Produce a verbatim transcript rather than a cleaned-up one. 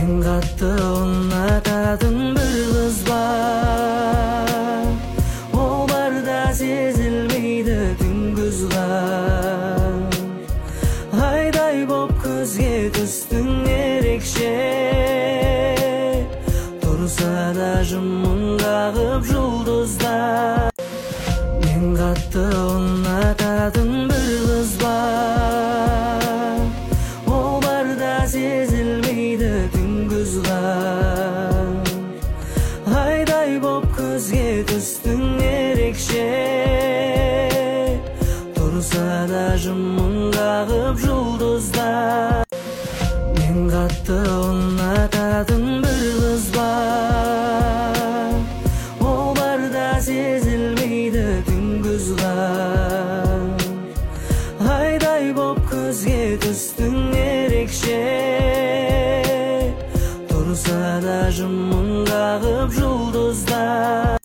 Мен қатты ұнататын бір қыз бар, ол барда сезілмейді күндіз қар. Айдай боп көзге түстің ерекше, тұрса да жымың қағып жұлдыздар. Мен қатты ұнататын бір қыз бар, ол барда сезілмейді күндіз қар. Айдай боп көзге түстің ерекше, тұрса да жымың қағып жұлдыздар. Мен қатты ұнататын бір қыз бар, ол барда сезілмейді күндіз қар. Айдай боп көзге түстің ерекше, тұрса да жымың қағып жұлдыздар.